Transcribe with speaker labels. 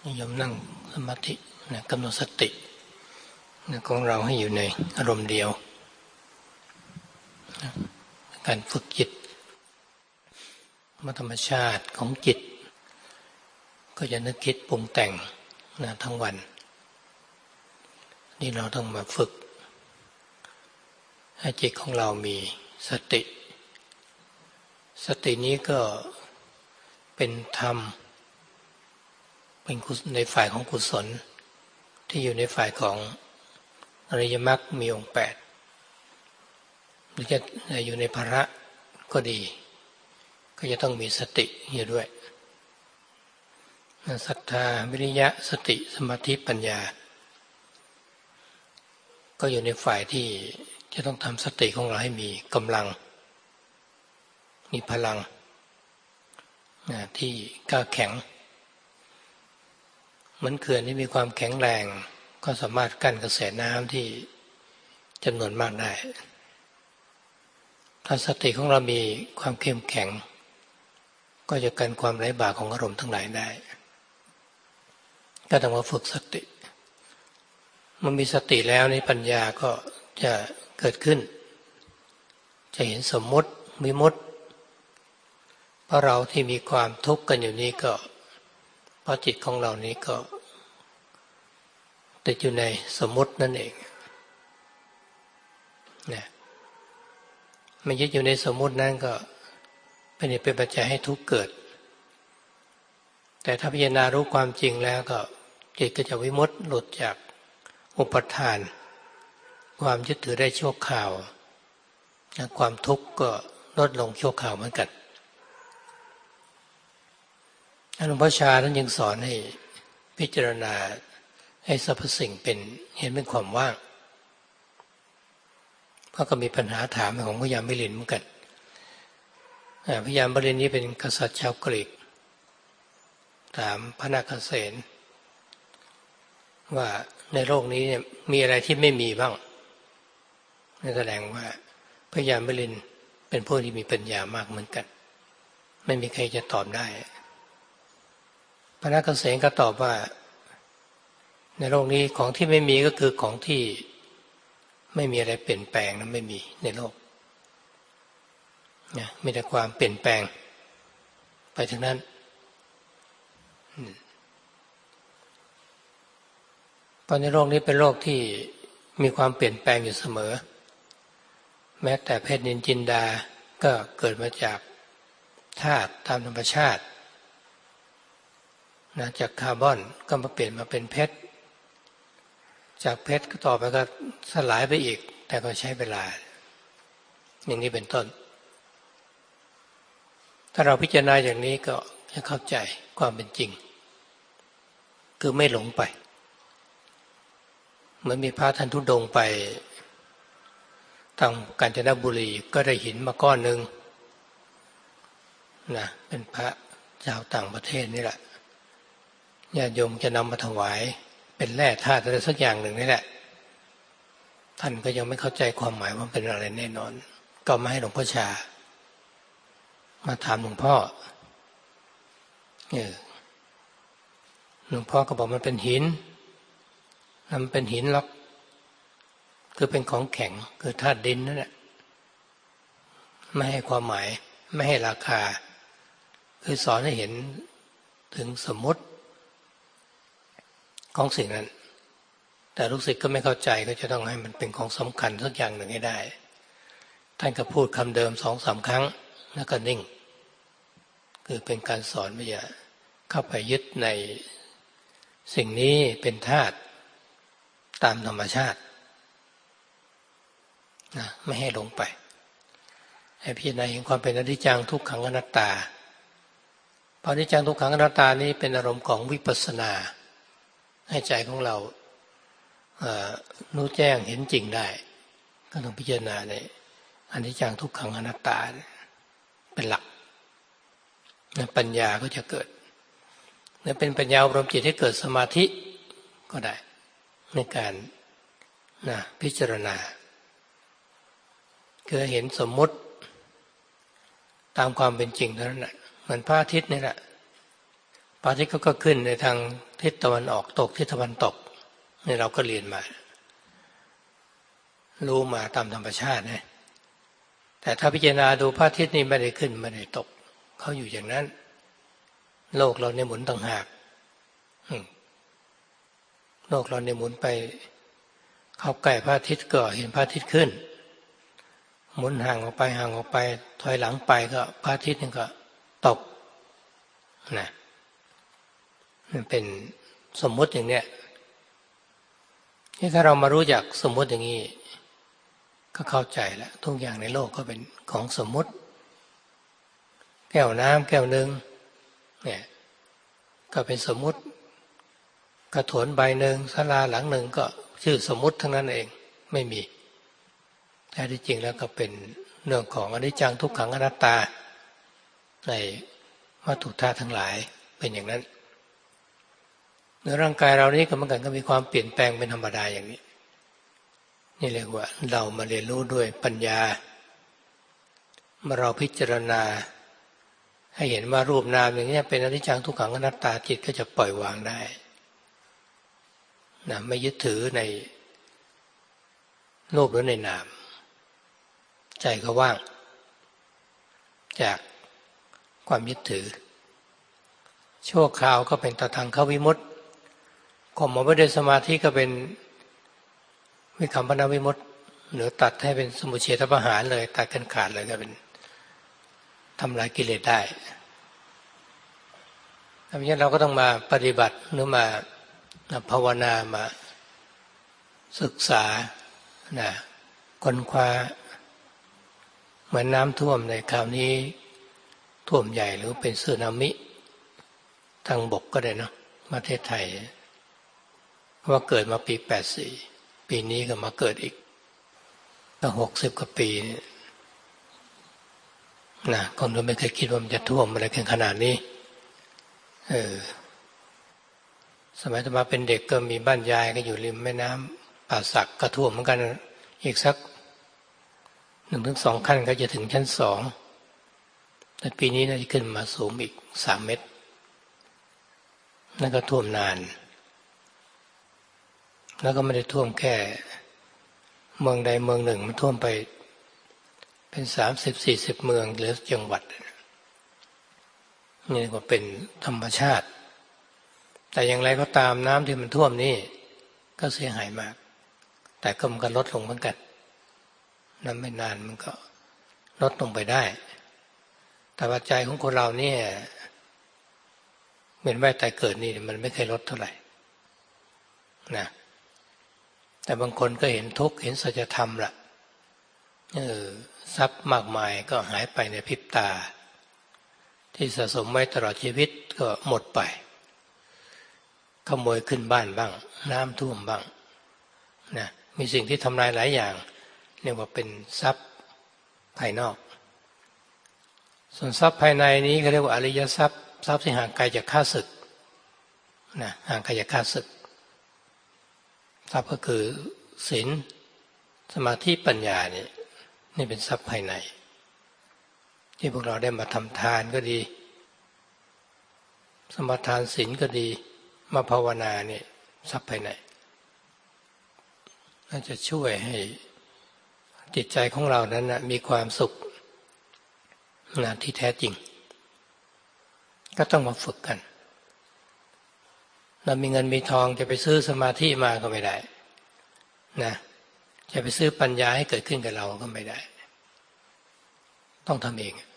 Speaker 1: นิยมนั่งสมาธิกำหนดสติของเราให้อยู่ในอารมณ์เดียวการฝึกจิตธรรมชาติของจิตก็จะนึกคิดปรุงแต่งทั้งวันนี่เราต้องมาฝึกให้จิตของเรามีสตินี้ก็เป็นธรรมเป็นในฝ่ายของกุศลที่อยู่ในฝ่ายของอริยมรรคมีองค์8หรือจะอยู่ในภาระก็ดีก็จะต้องมีสติอยู่ด้วยศรัทธาวิริยะสติสมาธิปัญญาก็อยู่ในฝ่ายที่จะต้องทำสติของเราให้มีกำลังมีพลังที่กล้าแข็งเหมือนเขื่อนที่มีความแข็งแรงก็สามารถกั้นกระแสน้ำที่จำนวนมากได้ถ้าสติของเรามีความเข้มแข็งก็จะกันความไร้บาปของอารมณ์ทั้งหลายได้ก็ต้องมาฝึกสติมันมีสติแล้วในปัญญาก็จะเกิดขึ้นจะเห็นสมมุติวิมุตติเพราะเราที่มีความทุกข์กันอยู่นี้ก็เพราะจิตของเรานี้ก็ติดอยู่ในสมมุตินั่นเองนะมันยึดอยู่ในสมมุตินั้นก็เป็นปัจจัยให้ทุกข์เกิดแต่ถ้าพิจารณารู้ความจริงแล้วก็จิตก็จะวิมุตติหลุดจากอุปทานความยึดถือได้ชั่วคราวความทุกข์ก็ลดลงชั่วคราวเหมือนกันหลวงพ่อชาท่านยังสอนให้พิจารณาให้สรรพสิ่งเป็นเห็นเป็นความว่างเพราะก็มีปัญหาถามของพระยามมิลินเหมือนกันพระยามมิลินนี้เป็นกษัตริย์ชาวกรีกถามพระนาคเษนว่าในโลกนี้เนี่ยมีอะไรที่ไม่มีบ้างนั่นแสดงว่าพระยามมิลินเป็นผู้ที่มีปัญญามากเหมือนกันไม่มีใครจะตอบได้พระนาคเษนก็ตอบว่าในโลกนี้ของที่ไม่มีก็คือของที่ไม่มีอะไรเปลี่ยนแปลงนะไม่มีในโลกมีแต่ความเปลี่ยนแปลงไปถึงนั้นเพราะในโลกนี้เป็นโลกที่มีความเปลี่ยนแปลงอยู่เสมอแม้แต่เพชรนินจินดาก็เกิดมาจากธาตุตามธรรมชาติจากคาร์บอนก็มาเปลี่ยนมาเป็นเพชรจากเพชรก็ต่อไปก็สลายไปอีกแต่ก็ใช้เวลาอย่างนี้เป็นต้นถ้าเราพิจารณาอย่างนี้ก็จะเข้าใจความเป็นจริงคือไม่หลงไปเหมือนมีพระท่านธุดงค์ไปทางกาญจนบุรีก็ได้หินมาก้อนหนึ่งเป็นพระชาวต่างประเทศนี่แหละญาติโยมจะนำมาถวายเป็นแร่ธาตุอะไรสักอย่างหนึ่งนี่แหละท่านก็ยังไม่เข้าใจความหมายว่าเป็นอะไรแน่นอนก็มาให้หลวงพ่อชามาถามหลวงพ่อหลวงพ่อก็บอกมันเป็นหินมันเป็นหินหรอกคือเป็นของแข็งคือธาตุดินนั่นแหละไม่ให้ความหมายไม่ให้ราคาคือสอนให้เห็นถึงสมมติของสิ่งนั้นแต่ลูกศิษย์ก็ไม่เข้าใจก็จะต้องให้มันเป็นของสำคัญสักอย่างหนึ่งให้ได้ท่านก็พูดคำเดิม 2-3 ครั้งแล้วก็นิ่งคือเป็นการสอนไม่อย่าเข้าไปยึดในสิ่งนี้เป็นธาตุตามธรรมชาติไม่ให้หลงไปให้พิจารณาเห็นความเป็นอนิจจังทุกขังอนัตตาเพราะอนิจจังทุกขังอนัตตานี้เป็นอารมณ์ของวิปัสสนาให้ใจของเรารู้แจ้งเห็นจริงได้ก็ต้องพิจารณาในอนิจจังทุกขังอนัตตาเป็นหลักปัญญาก็จะเกิดเป็นปัญญาอบรมจิตให้เกิดสมาธิก็ได้ในการพิจารณาคือเห็นสมมุติตามความเป็นจริงเท่านั้นแหละเหมือนพระอาทิตย์นี่แหละพระอาทิตย์ก็ขึ้นในทางทิศตะวันออกตกทิศตะวันตกนี่เราก็เรียนมารู้มาตามธรรมชาตินะแต่ถ้าพิจารณาดูพระอาทิตย์นี่ไม่ได้ขึ้นไม่ได้ตกเขาอยู่อย่างนั้นโลกเราเนี่ยหมุนต่างหากโลกเราเนี่ยหมุนไปเข้าใกล้พระอาทิตย์ก็เห็นพระอาทิตย์ขึ้นหมุนห่างออกไปถอยหลังไปก็พระอาทิตย์นึงก็ตกนะมันเป็นสมมุติอย่างเนี้ยนี่ถ้าเรามารู้จักสมมุติอย่างนี้ก็เข้าใจแล้วทุกอย่างในโลกก็เป็นของสมมุติแก้วน้ำแก้วนึงเนี่ยก็เป็นสมมุติกระถนใบหนึ่งศาลาหลังหนึ่งก็ชื่อสมมุติทั้งนั้นเองไม่มีแต่ที่จริงแล้วก็เป็นเรื่องของอนิจจังทุกขังอนัตตาในวัตถุธาตุทั้งหลายเป็นอย่างนั้นในร่างกายเรานี้ก็เหมือนกันก็มีความเปลี่ยนแปลงเป็นธรรมดาอย่างนี้นี่เรียกว่าเรามาเรียนรู้ด้วยปัญญาเมื่อเราพิจารณาให้เห็นว่ารูปนามอย่างนี้เป็นอนิจจังทุกขังอนัตตาจิตก็จะปล่อยวางได้นะไม่ยึดถือในรูปหรือในนามใจก็ว่างจากความยึดถือชั่วคราวก็เป็นตทังควิมุตติข่มเอาไว้ด้วยสมาธิก็เป็นวิคัมปนวิมุตติหรือตัดให้เป็นสมุจเฉทประหารเลยตัดกันขาดเลยก็เป็นทำลายกิเลสได้ดังนั้นเราก็ต้องมาปฏิบัติหรือมาภาวนามาศึกษาค้นคว้าเหมือนน้ำท่วมในคราวนี้ท่วมใหญ่หรือเป็นสึนามิทางบกก็ได้เนาะประเทศไทยว่าเกิดมาปี84ปีนี้ก็มาเกิดอีกก็60 กว่าปีนะคนก็ไม่เคยคิดว่ามันจะท่วมอะไรกันขนาดนี้สมัยตมาเป็นเด็กก็มีบ้านยายก็อยู่ริมแม่น้ำป่าสักก็ท่วมเหมือนกันอีกสัก1-2 ขั้นก็จะถึงชั้น2แต่ปีนี้น่าจะขึ้นมาสูงอีก3 เมตรนั่นก็ท่วมนานแล้วก็ไม่ได้ท่วมแค่เมืองใดเมืองหนึ่งมันท่วมไปเป็น30-40 เมืองหรือจังหวัดนี่ก็เป็นธรรมชาติแต่อย่างไรก็ตามน้ำที่มันท่วมนี่ก็เสียหายมากแต่ก็มันก็ลดลงเหมือนกันน้ำไม่นานมันก็ลดลงไปได้แต่ว่าใจของคนเราเนี่ยเหมือนว่าแต่เกิดนี่มันไม่เคยลดเท่าไหร่นะแต่บางคนก็เห็นทุกข์เห็นสัจธรรมละทรัพย์มากมายก็หายไปในพริบตาที่สะสมไว้ตลอดชีวิตก็หมดไปขโมยขึ้นบ้านบ้างน้ำท่วมบ้างนะมีสิ่งที่ทำลายหลายอย่างเรียกว่าเป็นทรัพย์ภายนอกส่วนทรัพย์ภายในนี้เขาเรียกว่าอริยทรัพย์ทรัพย์ที่ห่างไกลจากข้าศึกนะห่างไกลจากข้าศึกทรัพย์ก็คือศีลสมาธิปัญญานี่เป็นทรัพย์ภายในที่พวกเราได้มาทำทานก็ดีสมาทานศีลก็ดีมาภาวนาเนี่ยทรัพย์ภายในน่าจะช่วยให้จิตใจของเรานั้นนะมีความสุขที่แท้จริงก็ต้องมาฝึกกันเรามีเงินมีทองจะไปซื้อสมาธิมาก็ไม่ได้นะจะไปซื้อปัญญาให้เกิดขึ้นกับเราก็ไม่ได้ต้องทำเอง